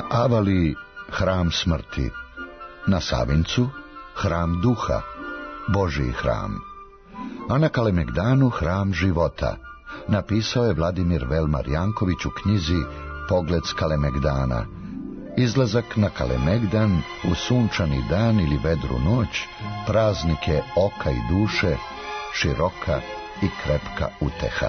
Na Avaliji hram smrti, na Savincu hram duha, Božji hram, a na Kalemegdanu hram života, napisao je Vladimir Velmar Janković u knjizi Pogled s Kalemegdana. Izlazak na Kalemegdan u sunčani dan ili vedru noć praznik je oka i duše, široka i krepka uteha.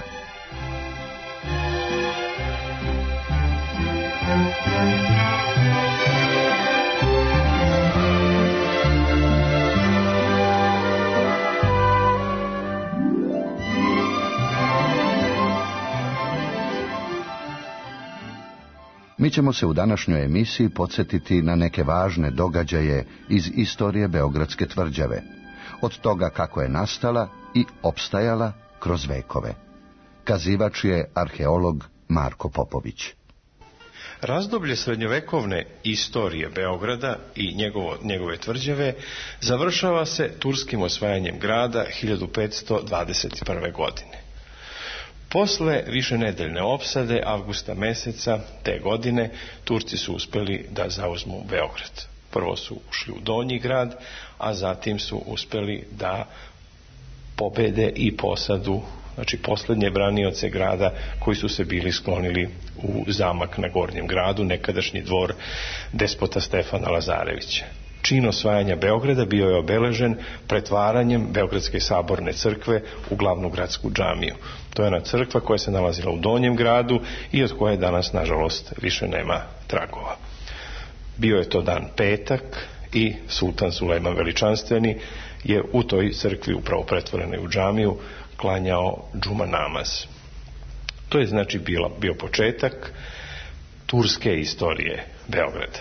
Mi ćemo se u današnjoj emisiji podsjetiti na neke važne događaje iz istorije Beogradske tvrđave, od toga kako je nastala i opstajala kroz vekove. Kazivač je arheolog Marko Popović. Razdoblje srednjovekovne istorije Beograda i njegove tvrđave završava se turskim osvajanjem grada 1521. godine. Posle višenedeljne opsade avgusta meseca te godine Turci su uspeli da zauzmu Beograd. Prvo su ušli u Donji grad, a zatim su uspeli da pobede i posadu, znači poslednje branioce grada koji su se bili sklonili u zamak na Gornjem gradu, nekadašnji dvor despota Stefana Lazarevića. Čin osvajanja Beograda bio je obeležen pretvaranjem Beogradske saborne crkve u glavnu gradsku džamiju. To je ona crkva koja se nalazila u Donjem gradu i od koje danas, nažalost, više nema tragova. Bio je to dan petak i sultan Sulejman Veličanstveni je u toj crkvi, upravo pretvorenoj u džamiju, klanjao džuma namaz. To je znači bio početak turske istorije Beograda.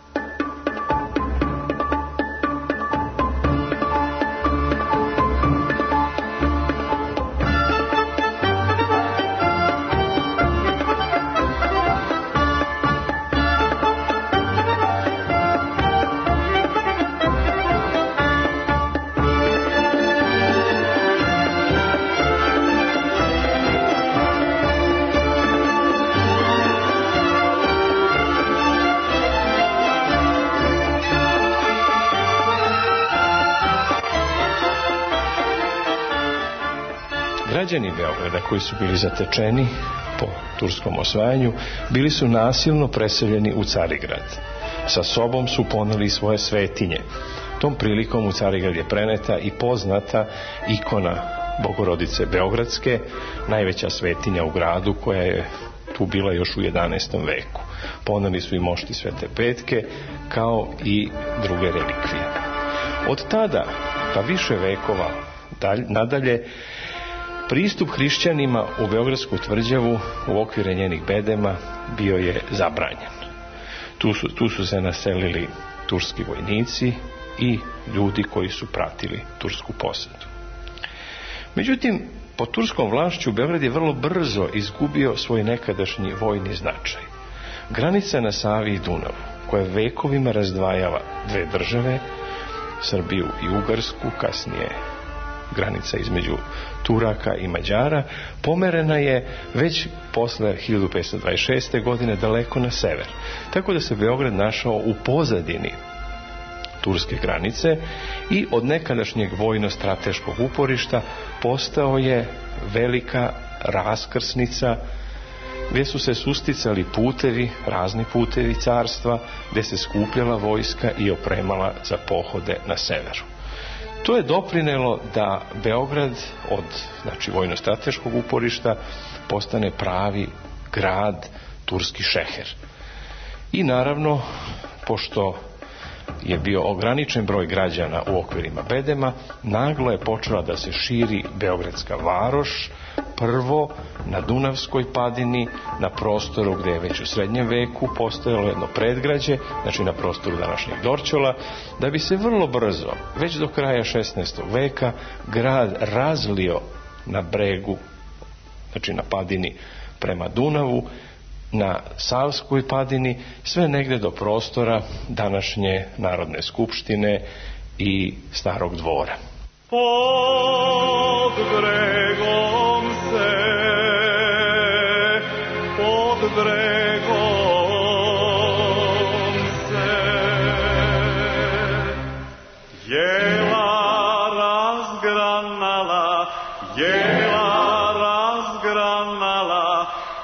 Građani Beograda koji su bili zatečeni po turskom osvajanju bili su nasilno preseljeni u Carigrad. Sa sobom su poneli svoje svetinje. Tom prilikom u Carigrad je preneta i poznata ikona Bogorodice Beogradske, najveća svetinja u gradu koja je tu bila još u 11. veku. Poneli su i mošti Svete Petke kao i druge relikvije. Od tada pa više vekova nadalje pristup hrišćanima u Beogradsku tvrđavu u okvire njenih bedema bio je zabranjen. Tu su se naselili turski vojnici i ljudi koji su pratili tursku posadu. Međutim, pod turskom vlašću Beograd je vrlo brzo izgubio svoj nekadašnji vojni značaj. Granica na Savi i Dunavu, koja vekovima razdvajala dve države, Srbiju i Ugarsku, kasnije granica između Turaka i Mađara, pomerena je već posle 1526. godine daleko na sever. Tako da se Beograd našao u pozadini turske granice i od nekadašnjeg vojno-strateškog uporišta postao je velika raskrsnica gdje su se susticali putevi, razni putevi carstva, gdje se skupljala vojska i opremala za pohode na severu. To je doprinelo da Beograd od vojno-strateškog uporišta postane pravi grad, turski šeher. I naravno, pošto je bio ograničen broj građana u okvirima bedema, naglo je počela da se širi Beogradska varoš, prvo na Dunavskoj padini, na prostoru gdje je već u srednjem veku postojalo jedno predgrađe, znači na prostoru današnjeg Dorćola, da bi se vrlo brzo, već do kraja 16. veka, grad razlio na bregu, znači na padini prema Dunavu, na Savskoj padini, sve negde do prostora današnje Narodne skupštine i Starog dvora. Pod bregom se, pod bregom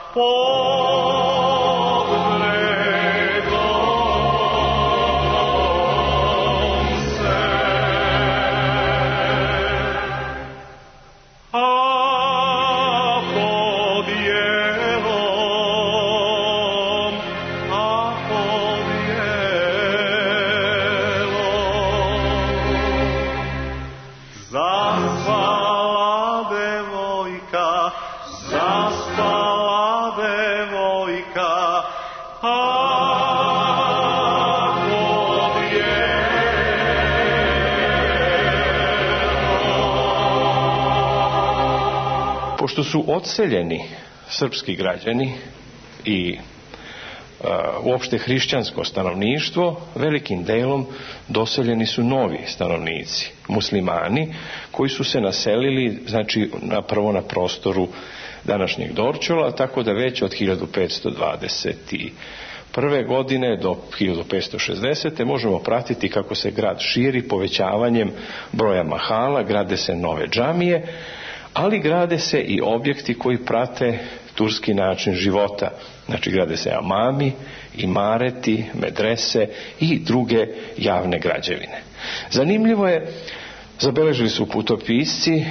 Pošto su odseljeni srpski građani i uopšte hrišćansko stanovništvo, velikim delom doseljeni su novi stanovnici, muslimani, koji su se naselili, znači prvo na prostoru današnjeg Dorćola, tako da već od 1521. godine do 1560. možemo pratiti kako se grad širi povećavanjem broja mahala, grade se nove džamije, ali grade se i objekti koji prate turski način života. Znači grade se amami, imareti, medrese i druge javne građevine. Zanimljivo je, zabeležili su putopisci,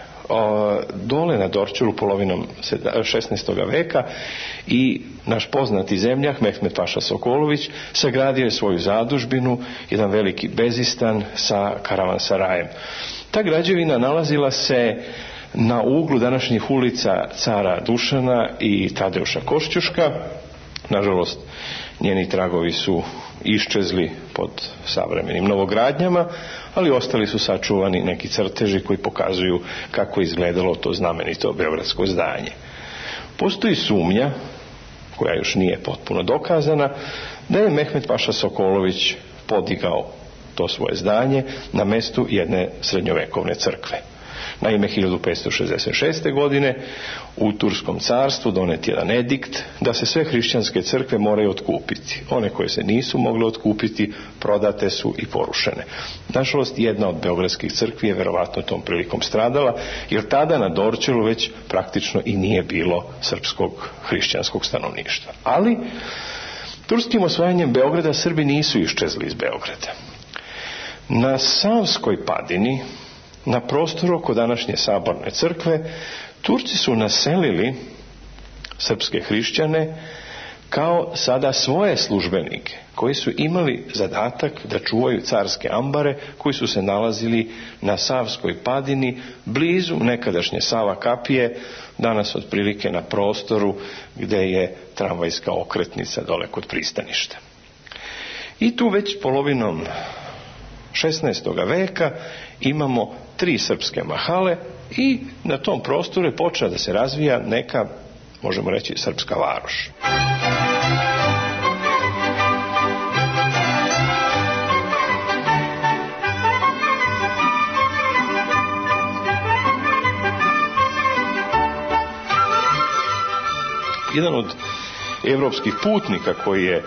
dole na Dorćolu polovinom 16. veka i naš poznati zemljak Mehmed Paša Sokolović sagradio je svoju zadužbinu, jedan veliki bezistan sa karavansarajem. Ta građevina nalazila se na uglu današnjih ulica Cara Dušana i Tadeuša Košćuška. Nažalost, njeni tragovi su iščezli pod savremenim novogradnjama, ali ostali su sačuvani neki crteži koji pokazuju kako je izgledalo to znamenito beogradsko zdanje. Postoji sumnja, koja još nije potpuno dokazana, da je Mehmed Paša Sokolović podigao to svoje zdanje na mestu jedne srednjovekovne crkve. Naime, 1566. godine u Turskom carstvu donet jedan edikt da se sve hrišćanske crkve moraju otkupiti. One koje se nisu mogle otkupiti prodate su i porušene. Nažalost, jedna od beogradskih crkvi je verovatno tom prilikom stradala, jer tada na Dorćolu već praktično i nije bilo srpskog hrišćanskog stanovništva. Ali turskim osvajanjem Beograda Srbi nisu iščezli iz Beograda. Na Savskoj padini, na prostoru oko današnje Saborne crkve, Turci su naselili srpske hrišćane kao sada svoje službenike, koji su imali zadatak da čuvaju carske ambare koji su se nalazili na Savskoj padini, blizu nekadašnje Sava kapije, danas otprilike na prostoru gde je tramvajska okretnica dole kod pristaništa. I tu već polovinom 16. veka imamo 3 srpske mahale i na tom prostoru je počela da se razvija neka, možemo reći, srpska varoš. Jedan od evropskih putnika koji je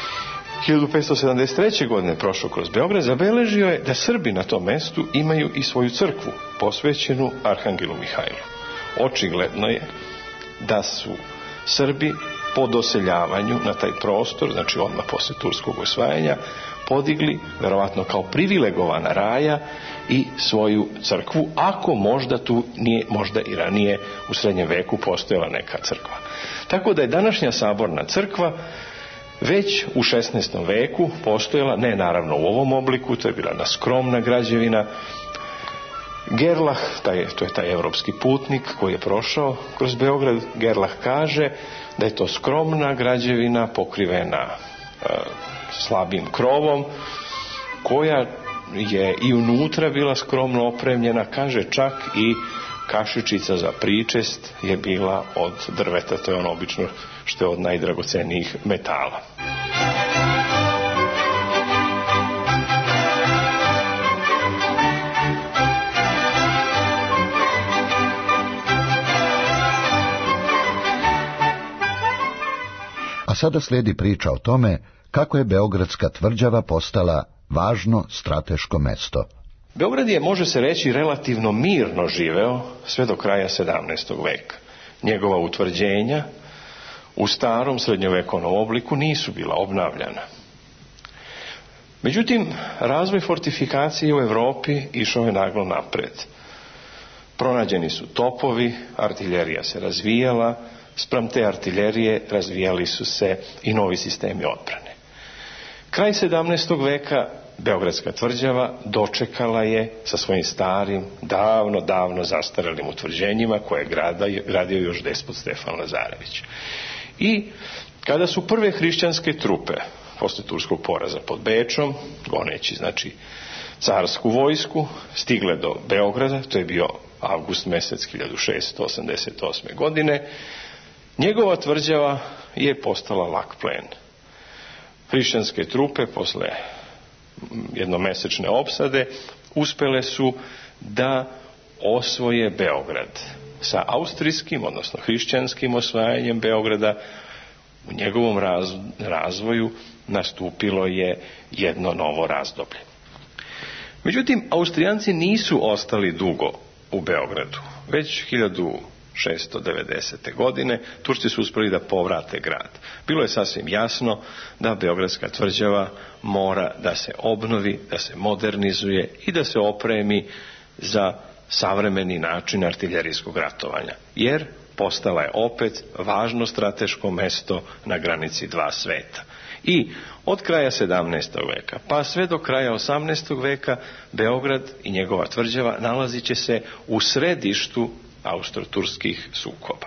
1573. godine prošao kroz Beograd, zabeležio je da Srbi na tom mestu imaju i svoju crkvu posvećenu Arhangelu Mihajlu. Očigledno je da su Srbi po doseljavanju na taj prostor, znači odmah posle turskog osvajanja, podigli, verovatno kao privilegovana raja, i svoju crkvu, ako možda tu nije, možda i ranije u srednjem veku postojala neka crkva. Tako da je današnja Saborna crkva već u 16. veku postojala, ne naravno u ovom obliku, to je bila jedna skromna građevina. Gerlach, to je taj evropski putnik koji je prošao kroz Beograd, Gerlach kaže da je to skromna građevina pokrivena slabim krovom, koja je i unutra bila skromno opremljena, kaže čak i kašičica za pričest je bila od drveta, to je ono obično što je od najdragocenijih metala. A sada slijedi priča o tome kako je Beogradska tvrđava postala važno strateško mesto. Beograd je, može se reći, relativno mirno živeo sve do kraja 17. veka. Njegova utvrđenja u starom srednjovekovnom obliku nisu bila obnavljana. Međutim, razvoj fortifikacije u Europi išao je naglo napred. Pronađeni su topovi, artiljerija se razvijala, spram te artiljerije razvijali su se i novi sistemi odbrane. Kraj 17. veka Beogradska tvrđava dočekala je sa svojim starim, davno zastarelim utvrđenjima koje je gradio još despot Stefan Lazarević. I kada su prve hrišćanske trupe posle turskog poraza pod Bečom, goneći znači carsku vojsku, stigle do Beograda, to je bio avgust mesec 1688. godine, njegova tvrđava je postala lak plen. Hrišćanske trupe posle jednomesečne opsade uspele su da osvoje Beograd. Sa austrijskim, odnosno hrišćanskim osvajanjem Beograda u njegovom razvoju nastupilo je jedno novo razdoblje. Međutim, Austrijanci nisu ostali dugo u Beogradu. Već 1690. godine Turci su uspjeli da povrate grad. Bilo je sasvim jasno da Beogradska tvrđava mora da se obnovi, da se modernizuje i da se opremi za savremeni način artiljerijskog ratovanja, jer postala je opet važno strateško mesto na granici dva sveta. I od kraja 17. veka pa sve do kraja 18. veka Beograd i njegova tvrđava nalazit će se u središtu austro-turskih sukoba.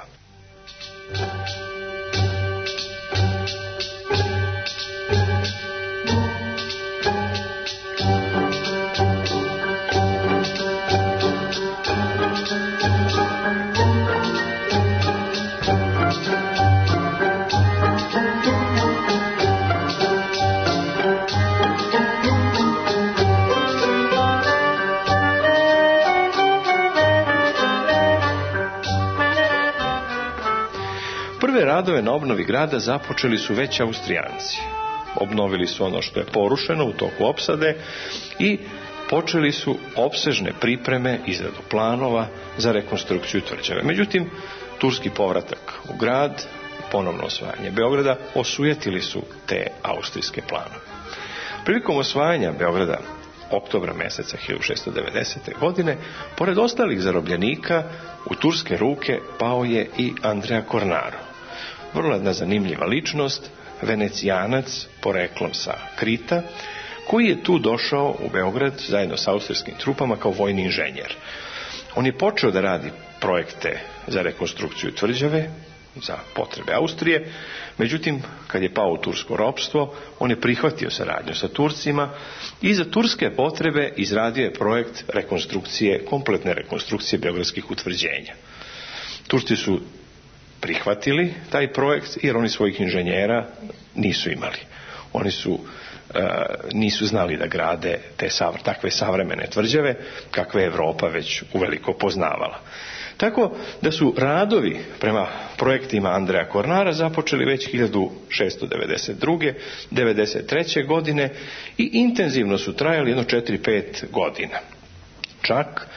Prve radove na obnovi grada započeli su već Austrijanci. Obnovili su ono što je porušeno u toku opsade i počeli su opsežne pripreme, izradu planova za rekonstrukciju tvrđave. Međutim, turski povratak u grad, ponovno osvajanje Beograda, osujetili su te austrijske planove. Prilikom osvajanja Beograda oktobra meseca 1690. godine, pored ostalih zarobljenika, u turske ruke pao je i Andrea Cornaro. Vrlo jedna zanimljiva ličnost, Venecijanac, poreklom sa Krita, koji je tu došao u Beograd zajedno sa austrijskim trupama kao vojni inženjer. On je počeo da radi projekte za rekonstrukciju tvrđave, za potrebe Austrije, međutim, kad je pao u tursko ropstvo, on je prihvatio saradnju sa Turcima i za turske potrebe izradio je projekt rekonstrukcije, kompletne rekonstrukcije beogradskih utvrđenja. Turci su prihvatili taj projekt jer oni svojih inženjera nisu imali. Oni nisu znali da grade takve savremene tvrđave kakve je Evropa već uveliko poznavala. Tako da su radovi prema projektima Andrea Cornara započeli već 1692. 93. godine i intenzivno su trajali jedno 4-5 godina. Čak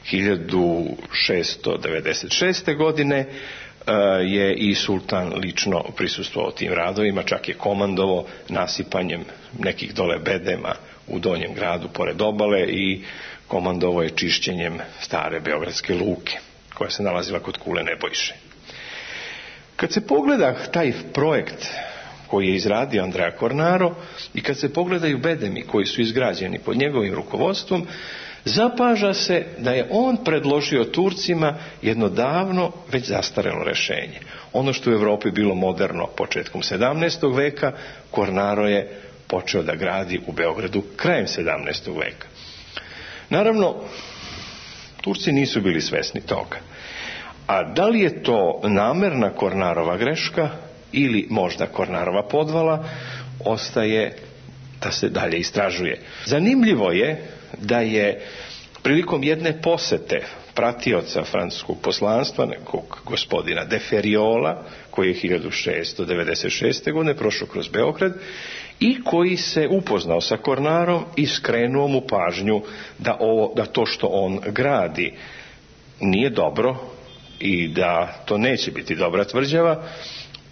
1696. godine je i sultan lično prisustvovao tim radovima, čak je komandovao nasipanjem nekih dole bedema u donjem gradu pored obale i komandovao je čišćenjem stare beogradske luke koja se nalazila kod Kule Nebojše. Kad se pogleda taj projekt koji je izradio Andrea Cornaro i kad se pogledaju bedemi koji su izgrađeni pod njegovim rukovodstvom, zapaža se da je on predložio Turcima jedno davno već zastarelo rješenje. Ono što u Europi bilo moderno početkom 17. veka, Cornaro je počeo da gradi u Beogradu krajem 17. veka. Naravno, Turci nisu bili svesni toga. A da li je to namerna Cornarova greška ili možda Cornarova podvala, ostaje da se dalje istražuje. Zanimljivo je da je prilikom jedne posete pratioca francuskog poslanstva, nekog gospodina de Ferriola, koji je 1696. godine prošao kroz Beograd i koji se upoznao sa Cornarom i skrenuo mu pažnju da to što on gradi nije dobro i da to neće biti dobra tvrđava,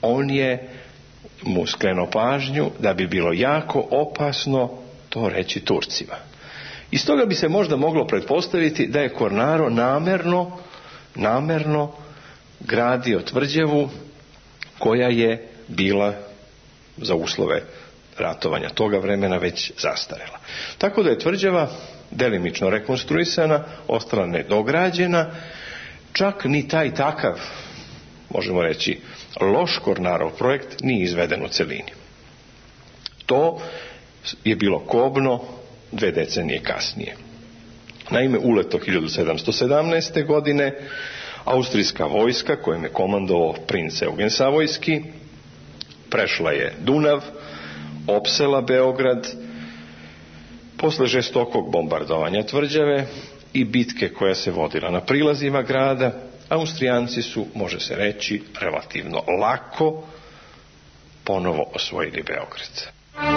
on je mu skrenuo pažnju da bi bilo jako opasno to reći Turcima. Iz toga bi se možda moglo pretpostaviti da je Cornaro namerno gradio tvrđavu koja je bila za uslove ratovanja toga vremena već zastarela. Tako da je tvrđava delimično rekonstruisana, ostala nedograđena, čak ni taj takav, možemo reći, loš Cornarov projekt nije izveden u celini. To je bilo kobno 2 decenije kasnije. Naime, uleto 1717. godine austrijska vojska, kojom je komandovao princ Eugen Savojski, prešla je Dunav, opsela Beograd. Posle žestokog bombardovanja tvrđave i bitke koja se vodila na prilazima grada, Austrijanci su, može se reći, relativno lako ponovo osvojili Beograd.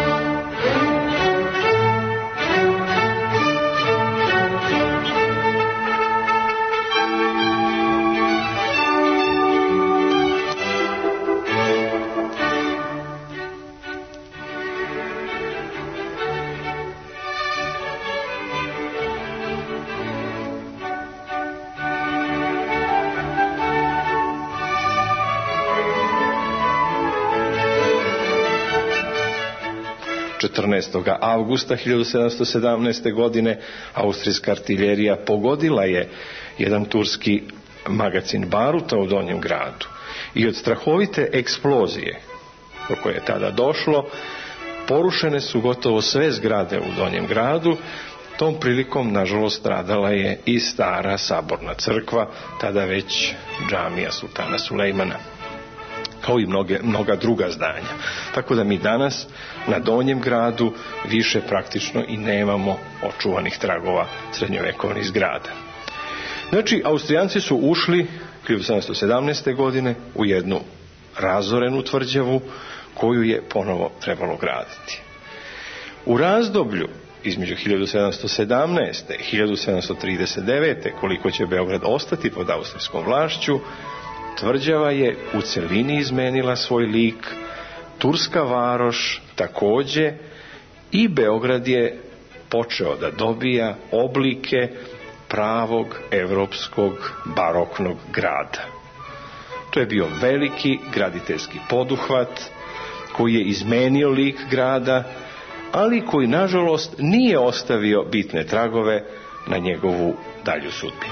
Avgusta 1717. godine austrijska artiljerija pogodila je jedan turski magacin baruta u Donjem gradu i od strahovite eksplozije do koje je tada došlo porušene su gotovo sve zgrade u Donjem gradu. Tom prilikom, nažalost, stradala je i stara saborna crkva, tada već džamija sultana Sulejmana, kao i mnoga druga zdanja. Tako da mi danas na Donjem gradu više praktično i nemamo očuvanih tragova srednjovekovnih zgrada. Znači, Austrijanci su ušli 1717. godine u jednu razorenu tvrđavu koju je ponovo trebalo graditi. U razdoblju između 1717. i 1739. koliko će Beograd ostati pod austrijskom vlašću, tvrđava je u celini izmenila svoj lik, turska varoš takođe, i Beograd je počeo da dobija oblike pravog evropskog baroknog grada. To je bio veliki graditeljski poduhvat koji je izmenio lik grada, ali koji nažalost nije ostavio bitne tragove na njegovu dalju sudbinu.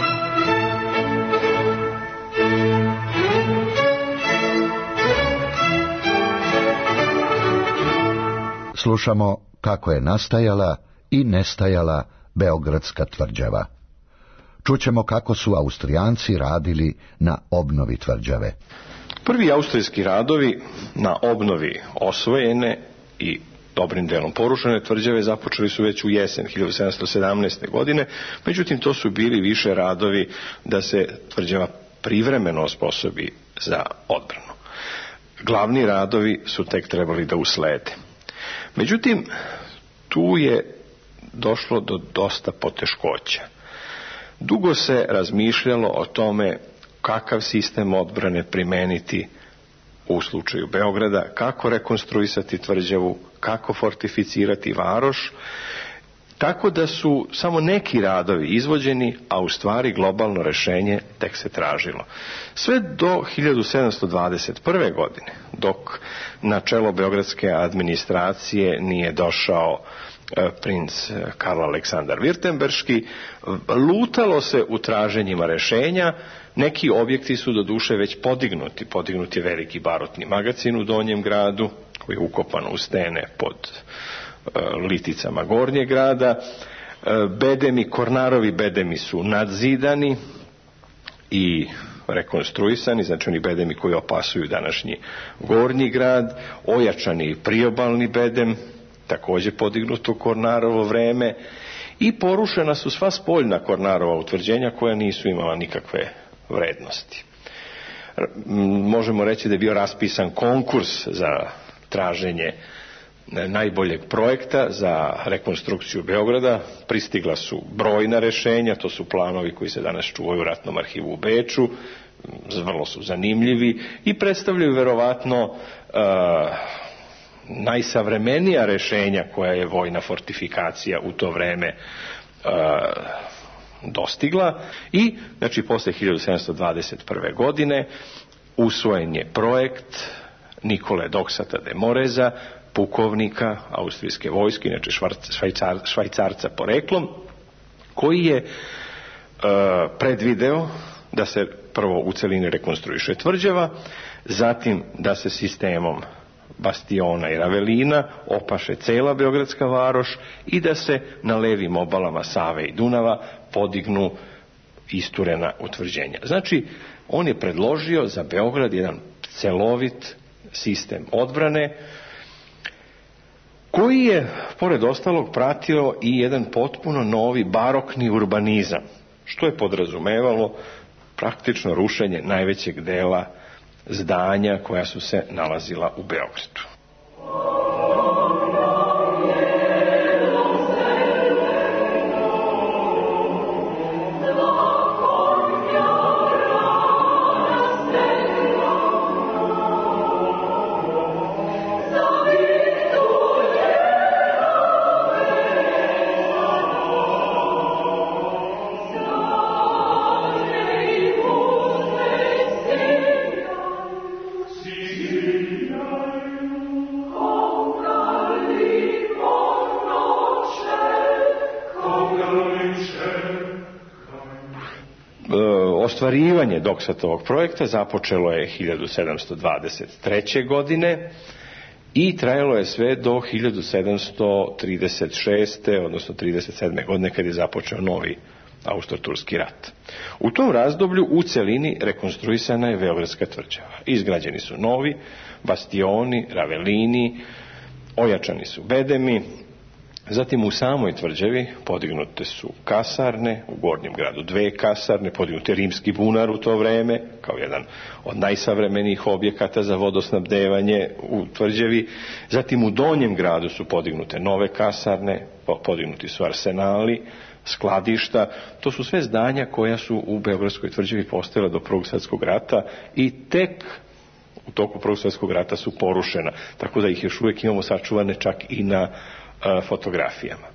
Slušamo kako je nastajala i nestajala Beogradska tvrđava. Čućemo kako su Austrijanci radili na obnovi tvrđave. Prvi austrijski radovi na obnovi osvojene i dobrim delom porušene tvrđave započeli su već u jesen 1717. godine, međutim to su bili više radovi da se tvrđava privremeno osposobi za odbranu. Glavni radovi su tek trebali da uslede. Međutim, tu je došlo do dosta poteškoća. Dugo se razmišljalo o tome kakav sistem odbrane primeniti u slučaju Beograda, kako rekonstruisati tvrđavu, kako fortificirati varoš, tako da su samo neki radovi izvođeni, a u stvari globalno rešenje tek se tražilo. Sve do 1721. godine, dok na čelo beogradske administracije nije došao princ Karl Aleksandar Virtemberški, lutalo se u traženjima rešenja. Neki objekti su do duše već podignuti. Podignut je veliki barutni magacin u Donjem gradu, koji je ukopan u stene pod liticama Gornjeg grada. Bedemi, Cornarovi bedemi su nadzidani i rekonstruisani, znači oni bedemi koji opasuju današnji Gornji grad. Ojačani priobalni bedem, također podignut u Cornarovo vreme, i porušena su sva spoljna Cornarova utvrđenja koja nisu imala nikakve vrednosti. Možemo reći da je bio raspisan konkurs za traženje najboljeg projekta za rekonstrukciju Beograda. Pristigla su brojna rešenja, to su planovi koji se danas čuvaju u Ratnom arhivu u Beču, vrlo su zanimljivi i predstavljaju verovatno najsavremenija rešenja koja je vojna fortifikacija u to vreme dostigla. I znači posle 1721. godine usvojen je projekt Nikole Doksata de Moreza, pukovnika austrijske vojske, inače Švajcarca poreklom, koji je predvideo da se prvo u celini rekonstruiše tvrđava, zatim da se sistemom bastiona i ravelina opaše cela beogradska varoš i da se na levim obalama Save i Dunava podignu isturena utvrđenja. Znači, on je predložio za Beograd jedan celovit sistem odbrane koji je, pored ostalog, pratio i jedan potpuno novi barokni urbanizam, što je podrazumevalo praktično rušenje najvećeg dela zdanja koja su se nalazila u Beogradu. Ostvarivanje Doksatovog projekta započelo je 1723. godine i trajalo je sve do 1736. odnosno 37. godine kad je započeo novi Austro-Turski rat. U tom razdoblju u celini rekonstruisana je Beogradska tvrđava. Izgrađeni su novi bastioni, ravelini, ojačani su bedemi. Zatim u samoj tvrđavi podignute su kasarne, u Gornjem gradu 2 kasarne, podignut je rimski bunar u to vreme, kao jedan od najsavremenijih objekata za vodosnabdevanje u tvrđavi. Zatim u Donjem gradu su podignute nove kasarne, podignuti su arsenali, skladišta. To su sve zdanja koja su u Beogradskoj tvrđavi postojala do Prvog svjetskog rata i tek u toku Prvog svjetskog rata su porušena, tako da ih još uvijek imamo sačuvane čak i na fotografijama.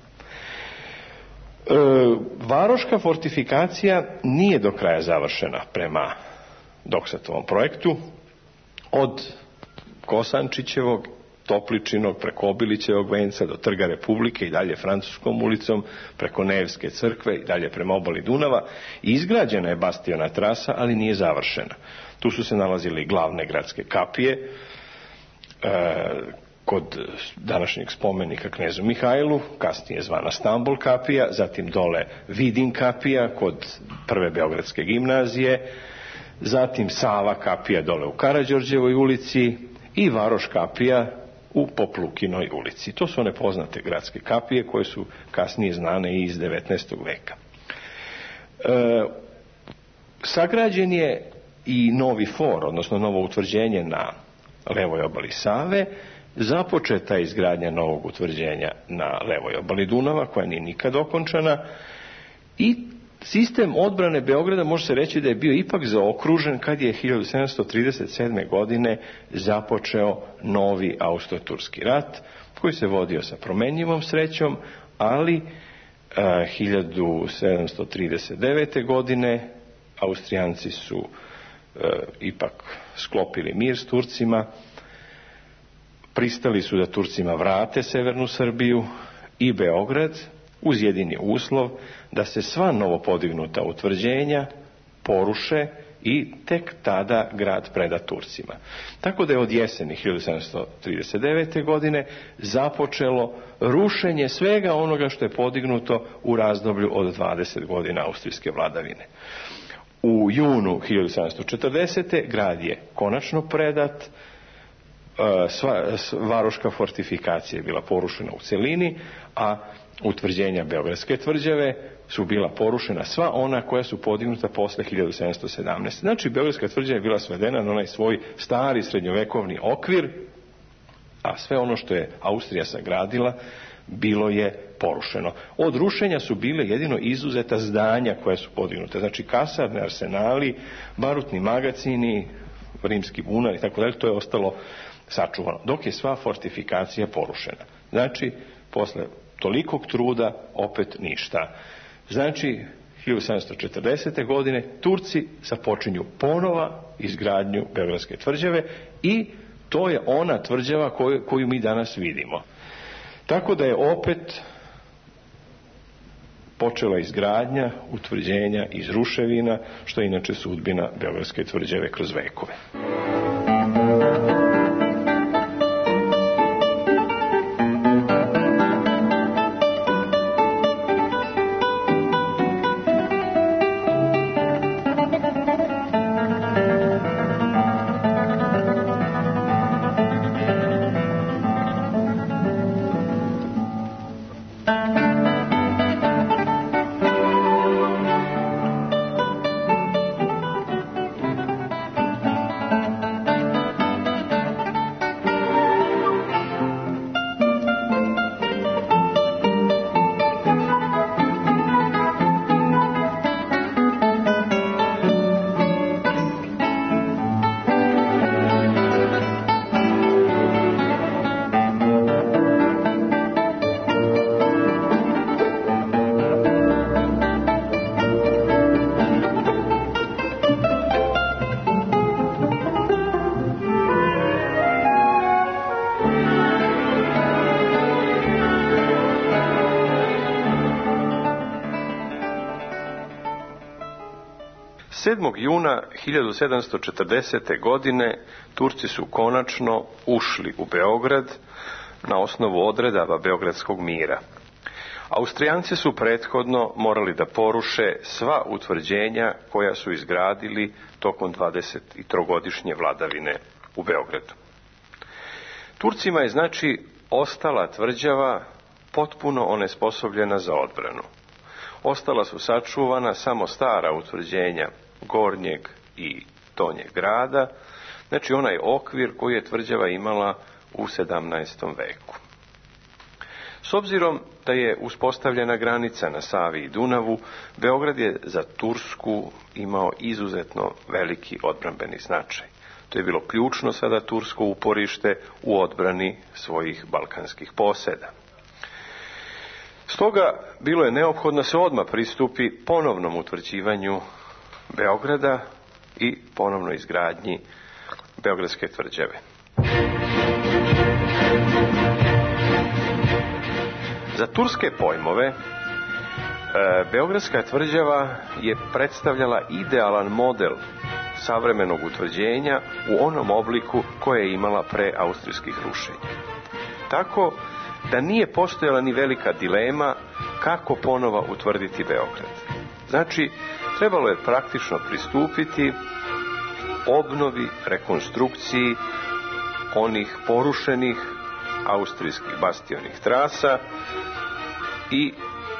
Varoška fortifikacija nije do kraja završena prema Doksatovom projektu. Od Kosančićevog, Topličinog, preko Obilićevog venca do Trga Republike i dalje Francuskom ulicom, preko Nevske crkve i dalje prema obali Dunava. Izgrađena je bastiona trasa, ali nije završena. Tu su se nalazile i glavne gradske kapije, kod današnjeg spomenika knezu Mihajlu, kasnije zvana Stambol kapija, zatim dole Vidin kapija kod prve Beogradske gimnazije, zatim Sava kapija dole u Karađorđevoj ulici i Varoš kapija u Poplukinoj ulici. To su one poznate gradske kapije koje su kasnije znane i iz 19. veka. Sagrađen je i novi for, odnosno novo utvrđenje na levoj obali Save. Započeta je izgradnja novog utvrđenja na levoj obali Dunava, koja nije nikad okončana, i sistem odbrane Beograda može se reći da je bio ipak zaokružen kad je 1737. godine započeo novi Austro-Turski rat, koji se vodio sa promenljivom srećom, ali 1739. godine Austrijanci su ipak sklopili mir s Turcima, pristali su da Turcima vrate severnu Srbiju i Beograd, uz jedini uslov da se sva novopodignuta utvrđenja poruše i tek tada grad preda Turcima. Tako da je od jeseni 1739. godine započelo rušenje svega onoga što je podignuto u razdoblju od 20 godina austrijske vladavine. U junu 1740. grad je konačno predat, varoška fortifikacija je bila porušena u celini, a utvrđenja Beogradske tvrđave su bila porušena sva ona koja su podignuta posle 1717. Znači, Beogradska tvrđava je bila svedena na onaj svoj stari srednjovekovni okvir, a sve ono što je Austrija sagradila bilo je porušeno. Od rušenja su bile jedino izuzeta zdanja koja su podignute, znači kasarne, arsenali, barutni magacini, rimski bunar i tako dalje, to je ostalo sačuvano, dok je sva fortifikacija porušena. Znači, posle tolikog truda opet ništa. Znači, 1740. godine Turci započinju ponova izgradnju Beogradske tvrđave i to je ona tvrđava koju mi danas vidimo. Tako da je opet počela izgradnja utvrđenja iz ruševina, što je inače sudbina Beogradske tvrđave kroz vekove. Juna 1740. godine Turci su konačno ušli u Beograd na osnovu odredaba Beogradskog mira. Austrijanci su prethodno morali da poruše sva utvrđenja koja su izgradili tokom 23-godišnje vladavine u Beogradu. Turcima je znači ostala tvrđava potpuno onesposobljena za odbranu. Ostala su sačuvana samo stara utvrđenja gornjeg i donjeg grada, znači onaj okvir koji je tvrđava imala u 17. veku. S obzirom da je uspostavljena granica na Savi i Dunavu, Beograd je za Tursku imao izuzetno veliki odbrambeni značaj. To je bilo ključno sada tursko uporište u odbrani svojih balkanskih poseda. Stoga bilo je neophodno se odmah pristupi ponovnom utvrđivanju Beograda i ponovno izgradnji Beogradske tvrđave. Za turske pojmove Beogradska tvrđava je predstavljala idealan model savremenog utvrđenja u onom obliku koje je imala pre austrijskih rušenja. Tako da nije postojala ni velika dilema kako ponova utvrditi Beograd. Znači, trebalo je praktično pristupiti obnovi, rekonstrukciji onih porušenih austrijskih bastionih trasa i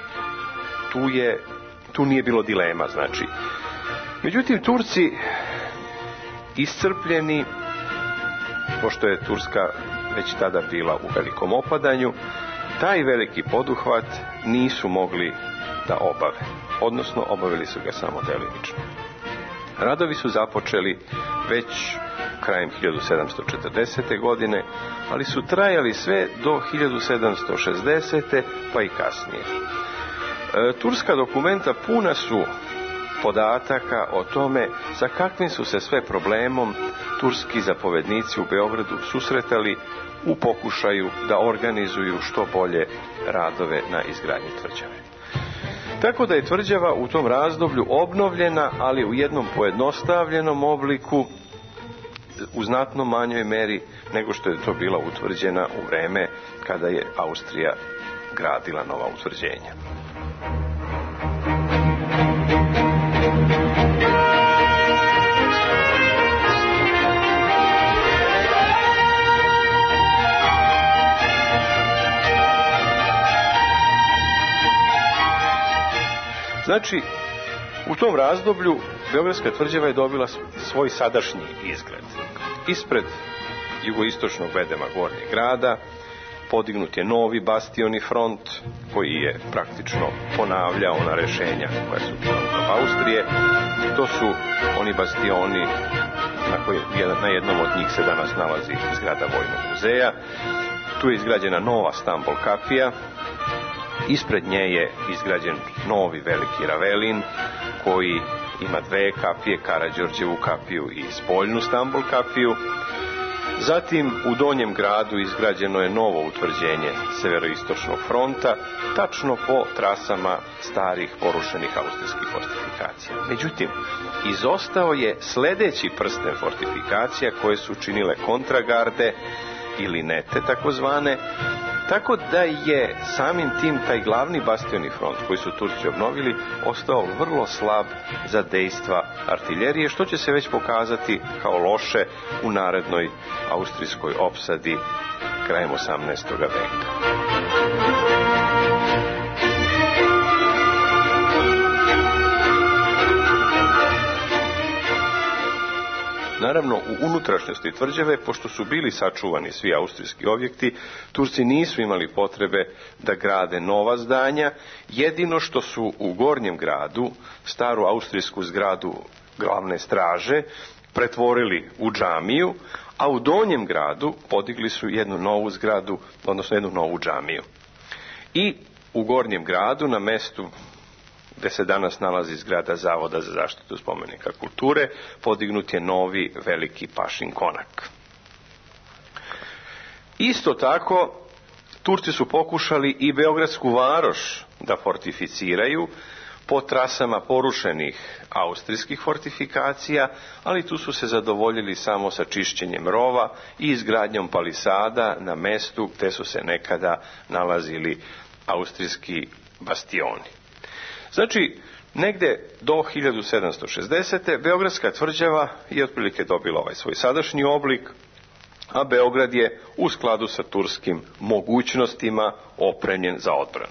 tu nije bilo dilema, znači. Međutim, Turci iscrpljeni, pošto je Turska već tada bila u velikom opadanju, taj veliki poduhvat nisu mogli da obave, odnosno obavili su ga samo delimično. Radovi su započeli već krajem 1740. godine, ali su trajali sve do 1760. pa i kasnije. Turska dokumenta puna su podataka o tome sa kakvim su se sve problemom turski zapovednici u Beogradu susretali u pokušaju da organizuju što bolje radove na izgradnji tvrđave. Tako da je tvrđava u tom razdoblju obnovljena, ali u jednom pojednostavljenom obliku, u znatno manjoj meri nego što je to bila utvrđena u vreme kada je Austrija gradila nova utvrđenja. Znači, u tom razdoblju Beogradska tvrđava je dobila svoj sadašnji izgled. Ispred jugoistočnog bedema gornjeg grada podignut je novi bastioni front koji je praktično ponavljao ona rešenja koja su bila Austrije. To su oni bastioni na jednom od njih se danas nalazi zgrada Vojnog muzeja. Tu je izgrađena nova Stambol kapija. Ispred nje je izgrađen novi veliki Ravelin koji ima dve kapije, Karađorđevu kapiju i spoljnu Stambol kapiju. Zatim u Donjem gradu izgrađeno je novo utvrđenje severoistočnog fronta, tačno po trasama starih porušenih austrijskih fortifikacija. Međutim, izostao je sledeći prsten fortifikacija koje su činile kontragarde ili nete takozvane, tako da je samim tim taj glavni bastioni front koji su Turci obnovili ostao vrlo slab za dejstva artiljerije, što će se već pokazati kao loše u narednoj austrijskoj opsadi krajem 18. veka. Naravno, u unutrašnjosti tvrđave, pošto su bili sačuvani svi austrijski objekti, Turci nisu imali potrebe da grade nova zdanja. Jedino što su u Gornjem gradu staru austrijsku zgradu glavne straže pretvorili u džamiju, a u Donjem gradu podigli su jednu novu zgradu, odnosno jednu novu džamiju. I u Gornjem gradu, na mestu gde se danas nalazi zgrada Zavoda za zaštitu spomenika kulture, podignut je novi veliki pašin konak. Isto tako, Turci su pokušali i Beogradsku varoš da fortificiraju po trasama porušenih austrijskih fortifikacija, ali tu su se zadovoljili samo sa čišćenjem rova i izgradnjom palisada na mestu gde su se nekada nalazili austrijski bastioni. Znači, negde do 1760. Beogradska tvrđava je otprilike dobila ovaj svoj sadašnji oblik, a Beograd je u skladu sa turskim mogućnostima opremljen za odbranu.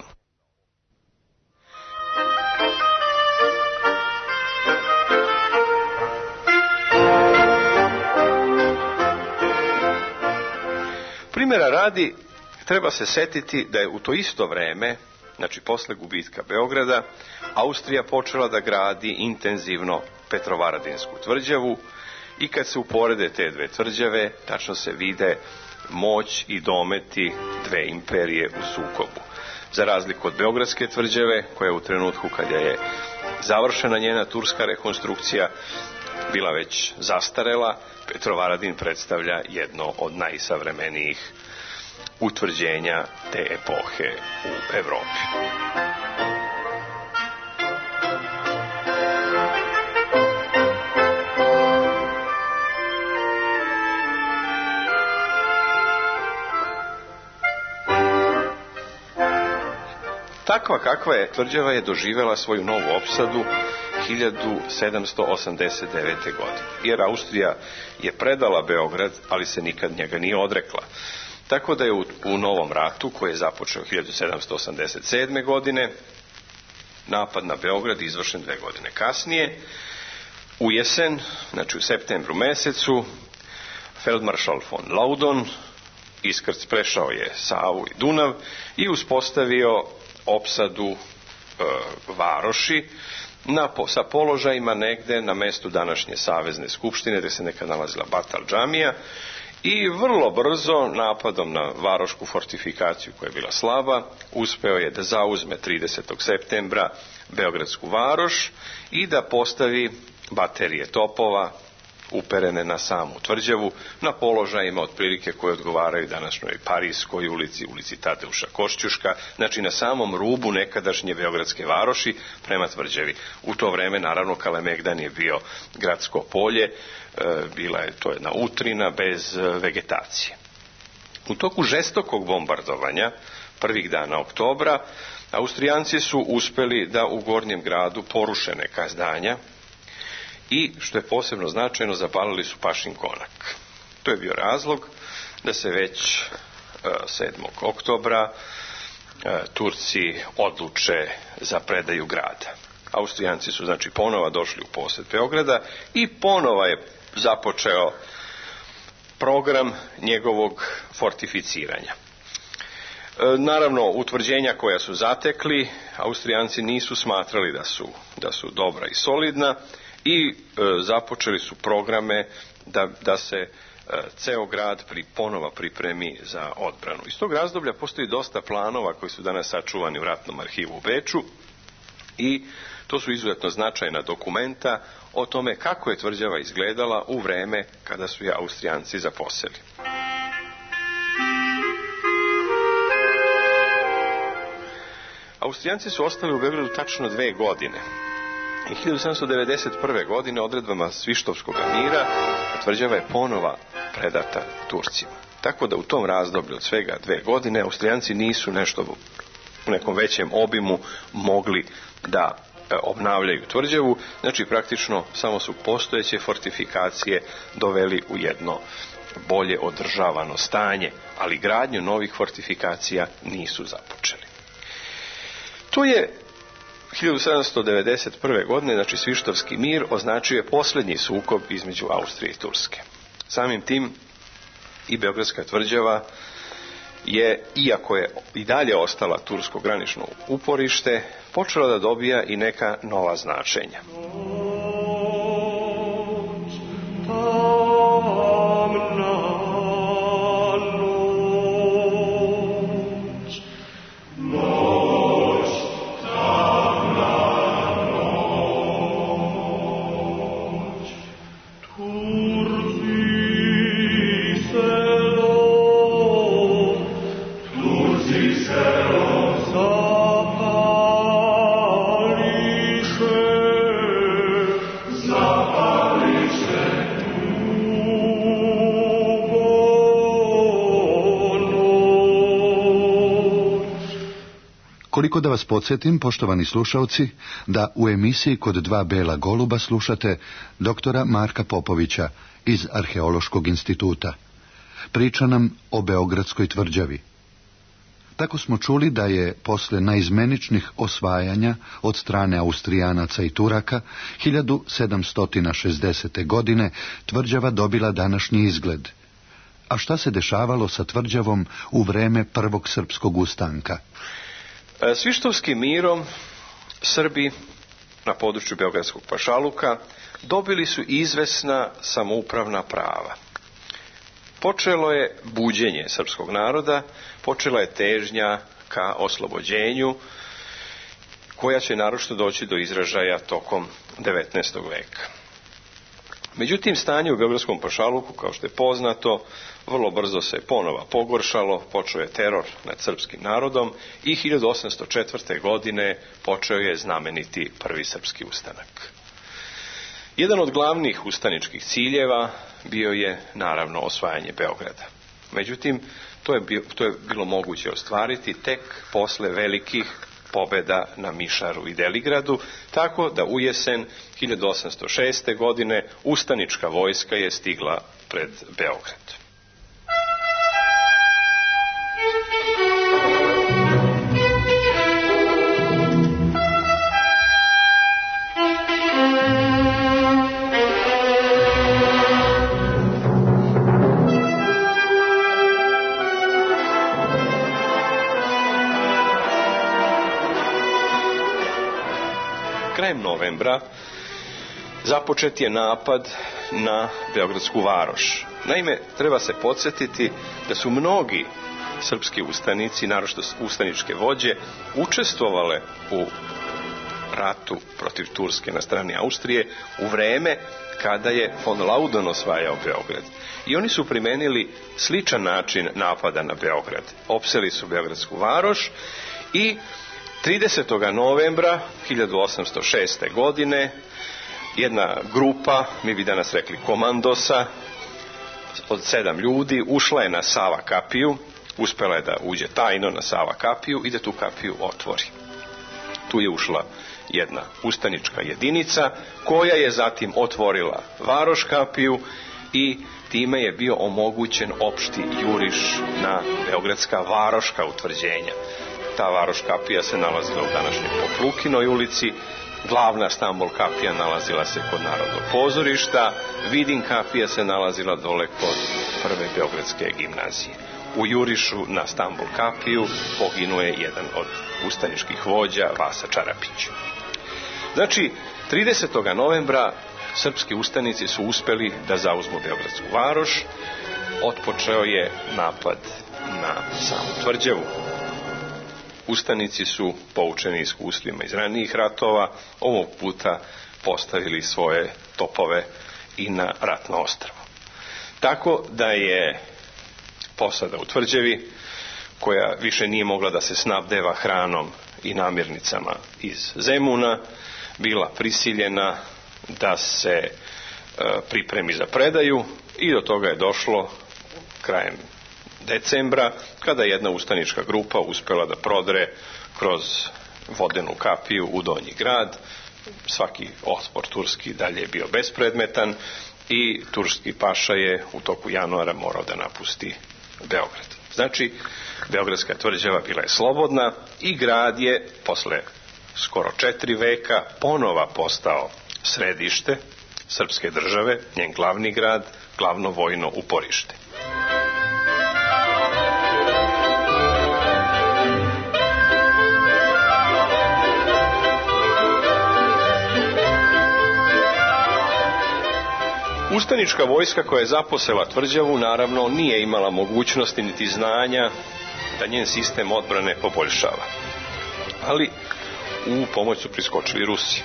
Primjera radi, treba se setiti da je u to isto vreme, znači posle gubitka Beograda, Austrija počela da gradi intenzivno Petrovaradinsku tvrđavu i kad se uporede te dve tvrđave, tačno se vide moć i dometi dve imperije u sukobu. Za razliku od Beogradske tvrđave, koja u trenutku kada je završena njena turska rekonstrukcija bila već zastarela, Petrovaradin predstavlja jedno od najsavremenijih utvrđenja te epohe u Evropi. Takva kakva je tvrđava je doživela svoju novu opsadu 1789. godine, jer Austrija je predala Beograd, ali se nikad njega nije odrekla. Tako da je u novom ratu, koji je započeo 1787. godine, napad na Beograd izvršen 2 godine kasnije. U jesen, znači u septembru mesecu, feldmaršal von Laudon prešao je Savu i Dunav i uspostavio opsadu varoši sa položajima negde na mestu današnje Savezne skupštine, gde se nekad nalazila Batal džamija, i vrlo brzo napadom na varošku fortifikaciju koja je bila slaba uspeo je da zauzme 30. septembra Beogradsku varoš i da postavi baterije topova uperene na samu tvrđavu na položajima otprilike koje odgovaraju današnjoj Parijskoj ulici, ulici Tadeuša Košćuška, znači na samom rubu nekadašnje Beogradske varoši prema tvrđavi. U to vreme naravno Kalemegdan je bio gradsko polje, bila je to jedna utrina bez vegetacije. U toku žestokog bombardovanja prvih dana oktobra Austrijanci su uspeli da u Gornjem gradu poruše neka zdanja i, što je posebno značajno, zapalili su pašin konak. To je bio razlog da se već 7. oktobra Turci odluče za predaju grada. Austrijanci su znači ponova došli u posed Beograda i ponova je započeo program njegovog fortificiranja. Naravno, utvrđenja koja su zatekli, Austrijanci nisu smatrali da su dobra i solidna i započeli su programe da se ceo grad ponova pripremi za odbranu. Iz tog razdoblja postoji dosta planova koji su danas sačuvani u ratnom arhivu u Beču i to su izuzetno značajna dokumenta o tome kako je tvrđava izgledala u vreme kada su je Austrijanci zaposeli. Austrijanci su ostali u Beogradu tačno 2 godine. I 1791. godine odredbama Svištovskog mira tvrđava je ponova predata Turcima. Tako da u tom razdoblju od svega 2 godine Austrijanci nisu nešto u nekom većem obimu mogli da obnavljaju tvrđavu, znači praktično samo su postojeće fortifikacije doveli u jedno bolje održavano stanje, ali gradnju novih fortifikacija nisu započeli. To je 1791. godine, znači Svištovski mir, označio je posljednji sukob između Austrije i Turske. Samim tim i Beogradska tvrđava je, iako je i dalje ostala tursko granično uporište, počela da dobija i neka nova značenja. Koliko da vas podsjetim, poštovani slušalci, da u emisiji Kod dva bela goluba slušate doktora Marka Popovića iz Arheološkog instituta. Priča nam o Beogradskoj tvrđavi. Tako smo čuli da je posle naizmeničnih osvajanja od strane Austrijanaca i Turaka 1760. godine tvrđava dobila današnji izgled. A šta se dešavalo sa tvrđavom u vreme prvog srpskog ustanka? Svištovskim mirom Srbi na području Beogradskog pašaluka dobili su izvesna samoupravna prava. Počelo je buđenje srpskog naroda, počela je težnja ka oslobođenju, koja će naročito doći do izražaja tokom 19. veka. Međutim, stanje u Beogradskom pašaluku, kao što je poznato, vrlo brzo se ponova pogoršalo, počeo je teror nad srpskim narodom i 1804. godine počeo je znameniti prvi srpski ustanak. Jedan od glavnih ustaničkih ciljeva bio je naravno osvajanje Beograda. Međutim, to je bilo moguće ostvariti tek posle velikih pobjeda na Mišaru i Deligradu, tako da u jesen 1806. godine ustanička vojska je stigla pred Beograd. Krajem novembra započet je napad na Beogradsku varoš. Naime, treba se podsjetiti da su mnogi srpski ustanici, naročito ustaničke vođe, učestvovale u ratu protiv Turske na strani Austrije u vreme kada je von Laudon osvajao Beograd. I oni su primenili sličan način napada na Beograd. Opseli su Beogradsku varoš i 30. novembra 1806. godine jedna grupa, mi bi danas rekli komandosa, od 7 ljudi ušla je na Sava kapiju, uspela je da uđe tajno na Sava kapiju i da tu kapiju otvori. Tu je ušla jedna ustanička jedinica koja je zatim otvorila varoš kapiju i time je bio omogućen opšti juriš na beogradska varoška utvrđenja. Ta varoš kapija se nalazila u današnjoj Poplukinoj ulici, glavna Stambol kapija nalazila se kod Narodnog pozorišta, Vidin kapija se nalazila dole kod prve beogradske gimnazije. u jurišu na Stambul kapiju poginuo je jedan od ustaničkih vođa, Vasa Čarapić. Znači, 30. novembra srpski ustanici su uspeli da zauzmu Beogradsku varoš. Otpočeo je napad na samu tvrđavu. Ustanici su, poučeni iskustvima iz ranijih ratova, ovog puta postavili svoje topove i na ratno ostrvo. Tako da je posada u tvrđavi, koja više nije mogla da se snabdeva hranom i namirnicama iz Zemuna, bila prisiljena da se pripremi za predaju i do toga je došlo krajem decembra, kada je jedna ustanička grupa uspela da prodre kroz vodenu kapiju u Donji grad. Svaki otpor turski dalje je bio bespredmetan i turski paša je u toku januara morao da napusti Beograd. Znači, Beogradska tvrđava bila je slobodna i grad je posle skoro 4 veka ponova postao središte srpske države, njen glavni grad, glavno vojno uporište. Ustanička vojska koja je zaposela tvrđavu naravno nije imala mogućnosti niti znanja da njen sistem odbrane poboljšava. Ali u pomoć su priskočili Rusi.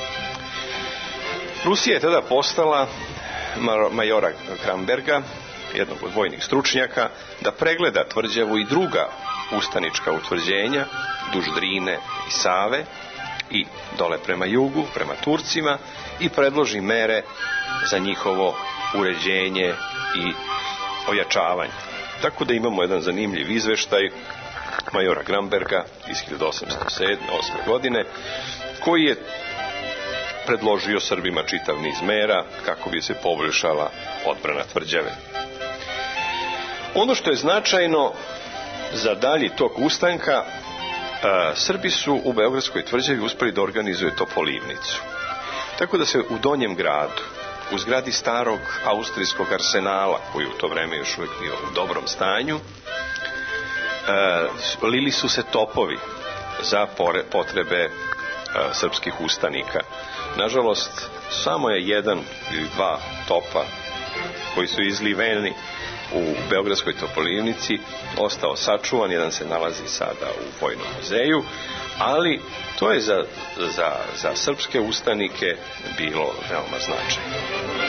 Rusija je tada postala majora Gramberga, jednog od vojnih stručnjaka, da pregleda tvrđavu i druga ustanička utvrđenja duž Drine i Save i dole prema jugu, prema Turcima, i predloži mere za njihovo uređenje i ojačavanje. Tako da imamo jedan zanimljiv izveštaj majora Gramberga iz 1807. godine, koji je predložio Srbima čitav niz mera kako bi se poboljšala odbrana tvrđave. Ono što je značajno za dalji tok ustanka, Srbi su u Beogradskoj tvrđavi uspeli da organizuje topolivnicu. Tako da se u Donjem gradu, u zgradi starog austrijskog arsenala, koji u to vreme još uvijek bio u dobrom stanju, lili su se topovi za potrebe srpskih ustanika. Nažalost, samo je 1 ili 2 topa koji su izliveni u Beogradskoj topolivnici ostao sačuvan. Jedan se nalazi sada u Vojnom muzeju, ali to je za srpske ustanike bilo veoma značajno.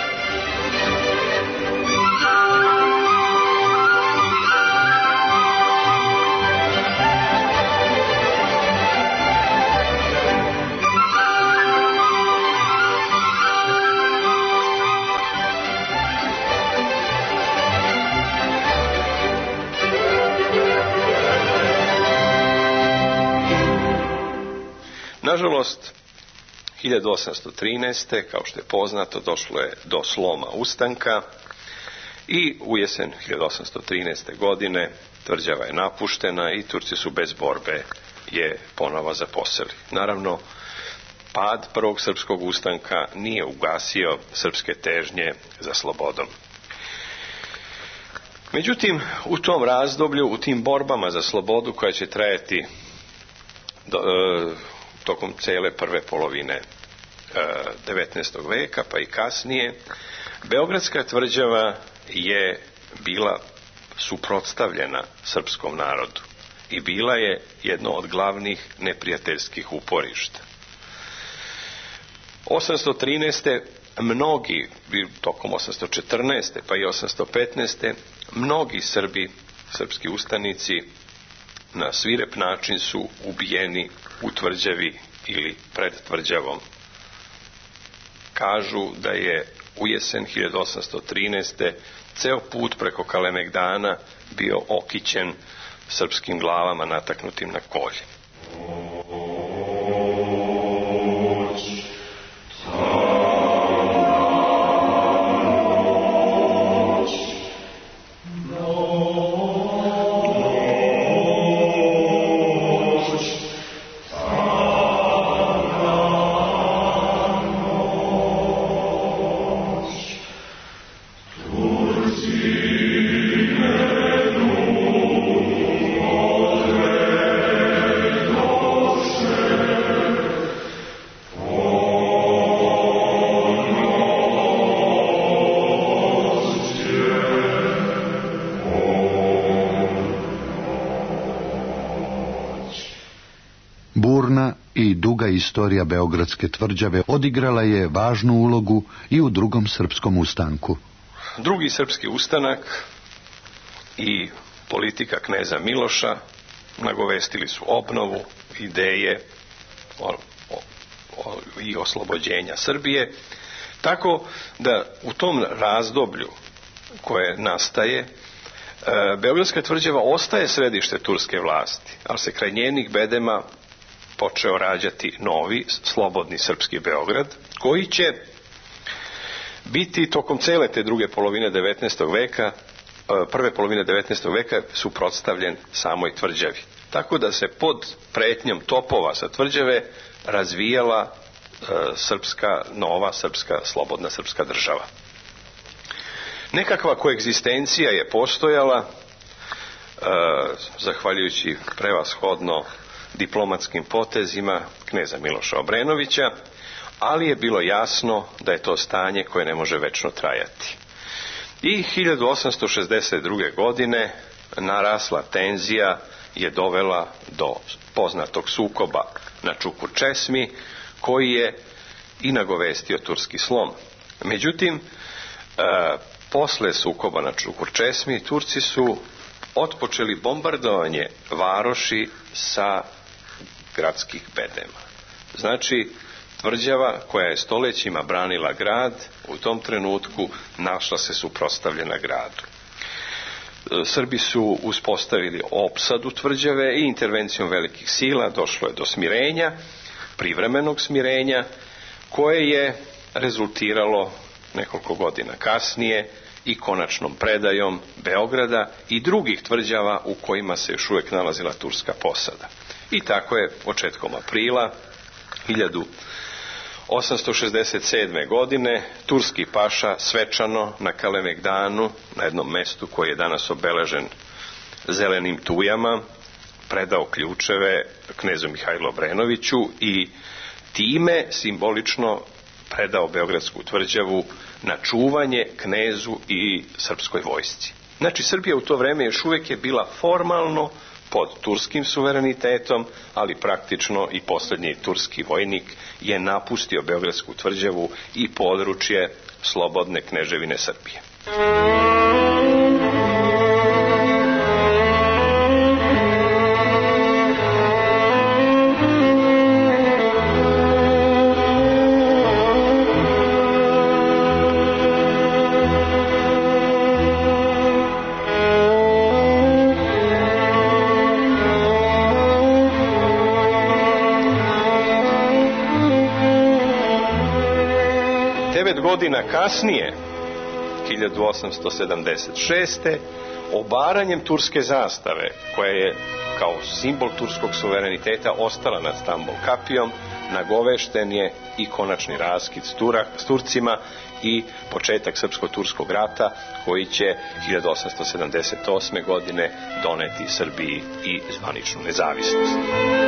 Nažalost, 1813. kao što je poznato, došlo je do sloma ustanka i u jesen 1813. godine tvrđava je napuštena i Turci su bez borbe je ponovo zaposeli. Naravno, pad prvog srpskog ustanka nije ugasio srpske težnje za slobodom. Međutim, u tom razdoblju, u tim borbama za slobodu koja će trajati tokom cele prve polovine 19. veka, pa i kasnije, Beogradska tvrđava je bila suprotstavljena srpskom narodu i bila je jedno od glavnih neprijateljskih uporišta. 813. mnogi, tokom 814. pa i 815. mnogi srpski ustanici na svirep način su ubijeni u tvrđavi ili pred tvrđavom. Kažu da je u jesen 1813. ceo put preko Kalemegdana bio okićen srpskim glavama nataknutim na kolje. Turci ne i duga istorija Beogradske tvrđave odigrala je važnu ulogu i u drugom srpskom ustanku. Drugi srpski ustanak i politika kneza Miloša nagovestili su obnovu, ideje i oslobođenja Srbije, tako da u tom razdoblju koje nastaje, Beogradska tvrđava ostaje središte turske vlasti, ali se kraj njenih bedema počeo rađati novi, slobodni srpski Beograd, koji će biti tokom cele te druge polovine 19. veka, prve polovine 19. veka suprotstavljen samoj tvrđavi. Tako da se pod pretnjom topova sa tvrđave razvijala nova srpska, slobodna srpska država. Nekakva koegzistencija je postojala, zahvaljujući prevashodno diplomatskim potezima kneza Miloša Obrenovića, ali je bilo jasno da je to stanje koje ne može večno trajati. I 1862. godine narasla tenzija je dovela do poznatog sukoba na Čukur Česmi, koji je i nagovestio turski slom. Međutim, posle sukoba na Čukur Česmi, Turci su otpočeli bombardovanje varoši sa gradskih bedema. Znači, tvrđava koja je stolećima branila grad, u tom trenutku našla se suprotstavljena gradu. Srbi su uspostavili opsadu tvrđave i intervencijom velikih sila došlo je do smirenja, privremenog smirenja, koje je rezultiralo nekoliko godina kasnije i konačnom predajom Beograda i drugih tvrđava u kojima se još uvijek nalazila turska posada. I tako je početkom aprila 1867. godine turski paša svečano na Kalemegdanu, na jednom mestu koji je danas obeležen zelenim tujama, predao ključeve knezu Mihajlu Obrenoviću i time simbolično predao Beogradsku tvrđavu na čuvanje knezu i srpskoj vojsci. Znači, Srbija u to vreme još uvijek je bila formalno pod turskim suverenitetom, ali praktično i posljednji turski vojnik je napustio Beogradsku tvrđavu i područje slobodne kneževine Srbije. Godina kasnije, 1876. obaranjem turske zastave, koja je kao simbol turskog suvereniteta ostala nad Stambol kapijom, nagovešten je i konačni raskid s Turcima i početak srpsko-turskog rata, koji će 1878. godine doneti Srbiji i zvaničnu nezavisnost.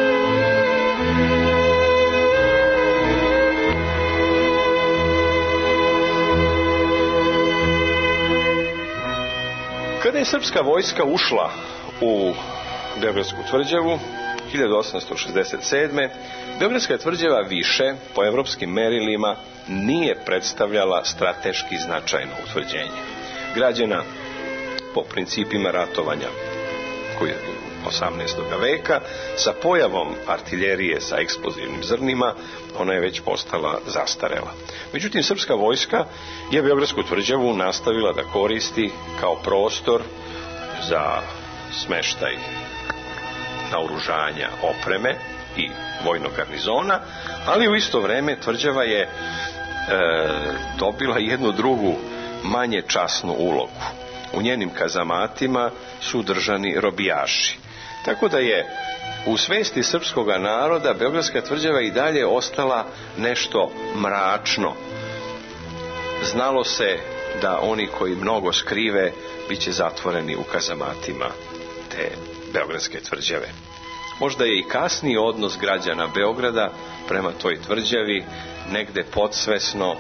Kada je srpska vojska ušla u Beogradsku tvrđavu 1867. Beogradska tvrđava više po evropskim merilima nije predstavljala strateški značajno utvrđenje. Građena po principima ratovanja koji je 18. veka, sa pojavom artiljerije sa eksplozivnim zrnima, ona je već postala zastarela. Međutim, srpska vojska je Beogradsku tvrđavu nastavila da koristi kao prostor za smeštaj naoružanja, opreme i vojnog garnizona, ali u isto vreme tvrđava je dobila jednu drugu, manje časnu ulogu. U njenim kazamatima su držani robijaši. Tako da je u svesti srpskoga naroda Beogradska tvrđava i dalje ostala nešto mračno. Znalo se da oni koji mnogo skrive bit će zatvoreni u kazamatima te Beogradske tvrđave. Možda je i kasniji odnos građana Beograda prema toj tvrđavi negde podsvesno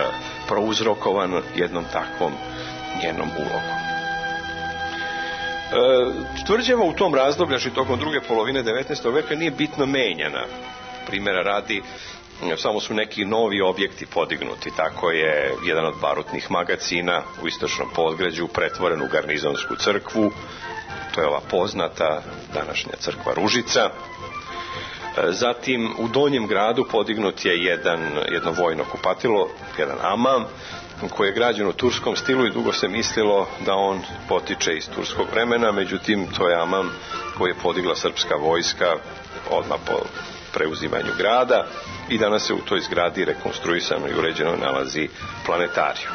prouzrokovan jednom takvom njenom ulogom. Tvrđava u tom razdoblju, znači tokom druge polovine 19. veka, nije bitno menjana. Primjera radi, samo su neki novi objekti podignuti. Tako je jedan od barutnih magacina u istočnom podgrađu pretvoren u garnizonsku crkvu. To je ova poznata današnja crkva Ružica. Zatim u Donjem gradu podignut je jedno vojno kupatilo, jedan amam, koji je građen u turskom stilu i dugo se mislilo da on potiče iz turskog vremena, međutim to je amam koji je podigla srpska vojska odmah po preuzimanju grada i danas se u toj zgradi rekonstruisano i uređeno nalazi planetariju.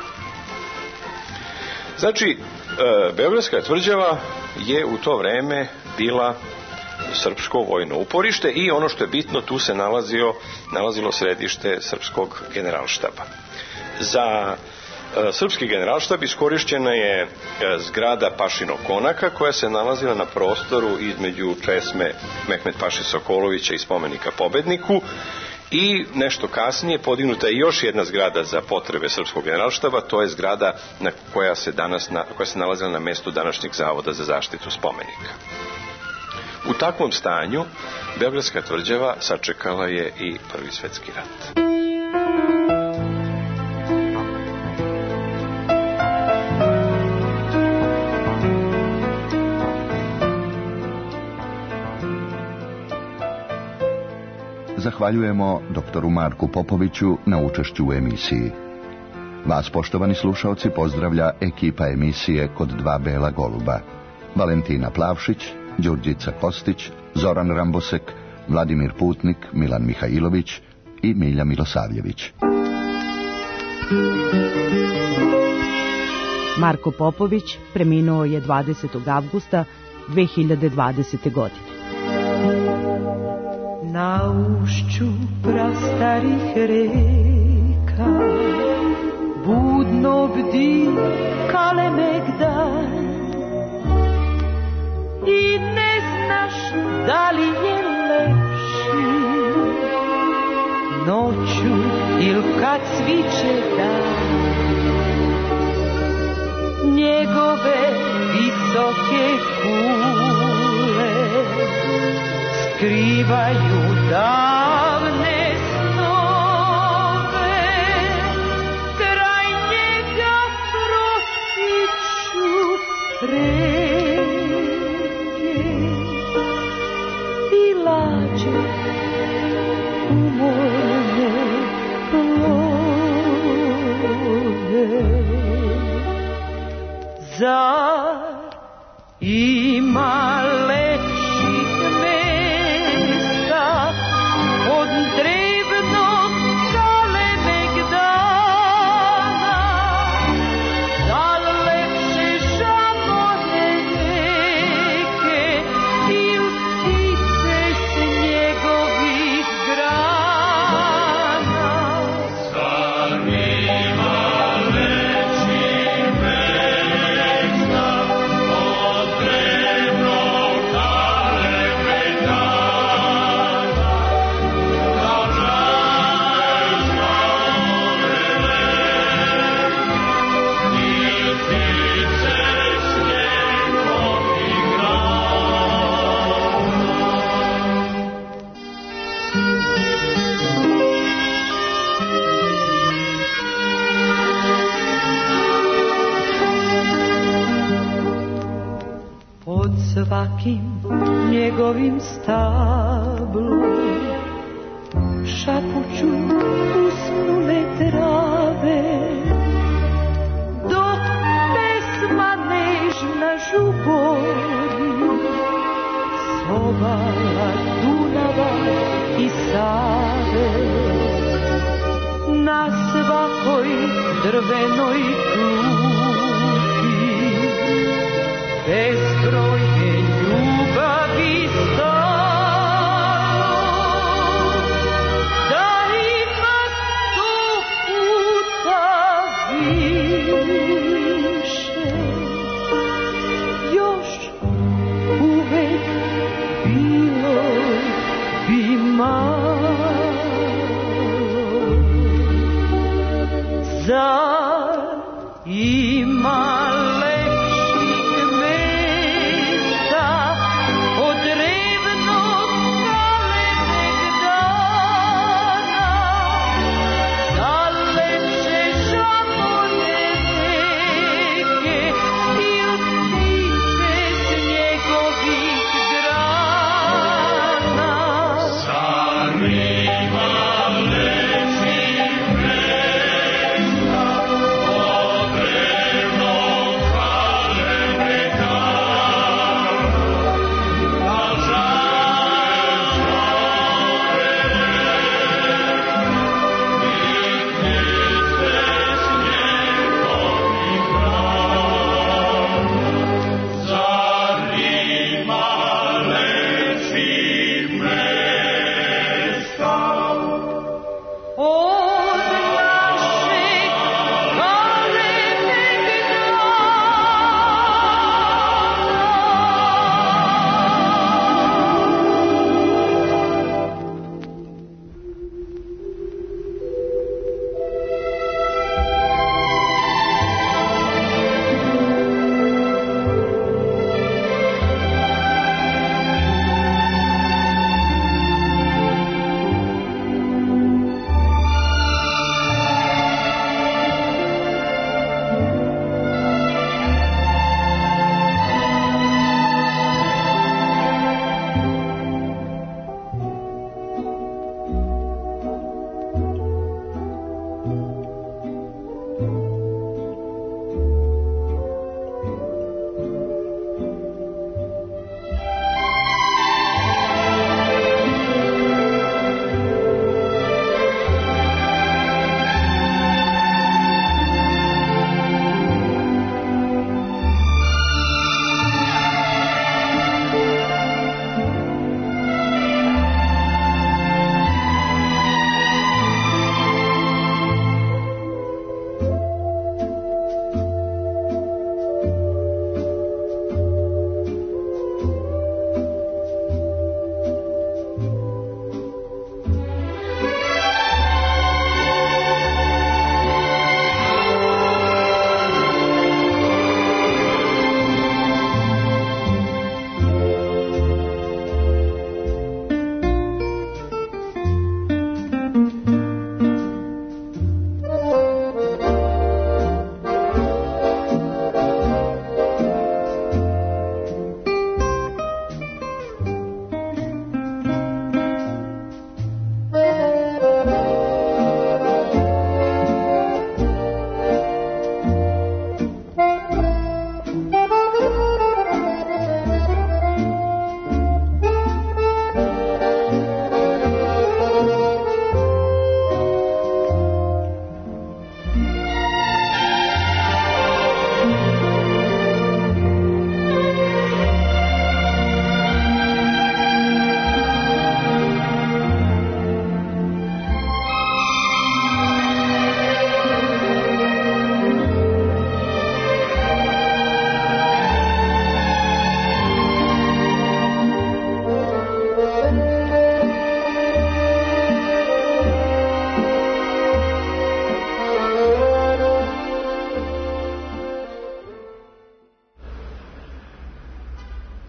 Znači, Beogradska tvrđava je u to vreme bila srpsko vojno uporište i ono što je bitno, tu se nalazilo središte srpskog generalštaba. Za srpski generalštab iskorišćena je zgrada Pašinog konaka koja se nalazila na prostoru između česme Mehmet Paše Sokolovića i spomenika pobedniku i nešto kasnije podignuta je još jedna zgrada za potrebe srpskog generalštaba, to je zgrada koja se nalazila na mjestu današnjeg Zavoda za zaštitu spomenika. U takvom stanju Beogradska tvrđava sačekala je i Prvi svjetski rat. Zahvaljujemo doktoru Marku Popoviću na učešću u emisiji. Vas, poštovani slušaoci, pozdravlja ekipa emisije Kod dva bela goluba. Valentina Plavšić, Đurđica Kostić, Zoran Rambosek, Vladimir Putnik, Milan Mihajlović i Milja Milosavljević. Marko Popović preminuo je 20. avgusta 2020. godine. Na ušću prastarih reka budno bdi Kalemegdan i ne znaš da li je lepši noću il kad sviće dan. Njegove visoke kule skrivaju davne snove, kraj njega prostiču reke i lađe umorne plove. Zar ima lepših mesta od drevnog Kalemegdana? Da li lepše žamore reke il ptice s njegovih grana? Zar ima lepših mesta od drevnog pod svakim njegovim stablom šapuću usnule trave, dok pesma nežna žubori sovala Dunava i Save. Na svakoj drvenoj klupi bezbrojne ljubavi stalo, da ima 100 puta više, još uvek bilo bi malo. Zar ima lepših mesta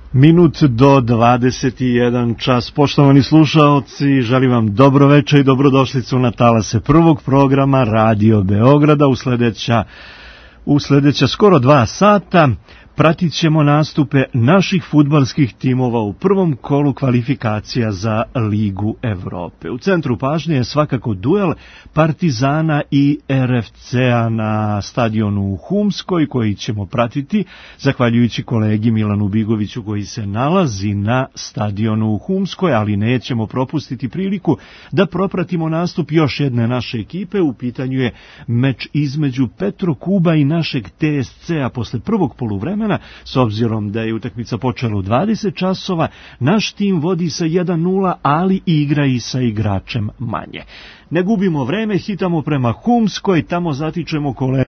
Minut do 21 čas. Poštovani slušaoci, želim vam dobro večer i dobrodošlicu na talase prvog programa Radio Beograda. U sljedeća skoro 2 sata pratit ćemo nastupe naših fudbalskih timova u prvom kolu kvalifikacija za Ligu Evrope. U centru pažnje je svakako duel Partizana i RFC-a na stadionu u Humskoj, koji ćemo pratiti zahvaljujući kolegi Milanu Bigoviću koji se nalazi na stadionu u Humskoj, ali nećemo propustiti priliku da propratimo nastup još jedne naše ekipe. U pitanju je meč između Petrokuba i našeg TSC-a posle prvog poluvremena. S obzirom da je utakmica počela u 20 časova, naš tim vodi sa 1-0, ali igra i sa igračem manje. Ne gubimo vreme, hitamo prema Humskoj, tamo zatičemo kolegu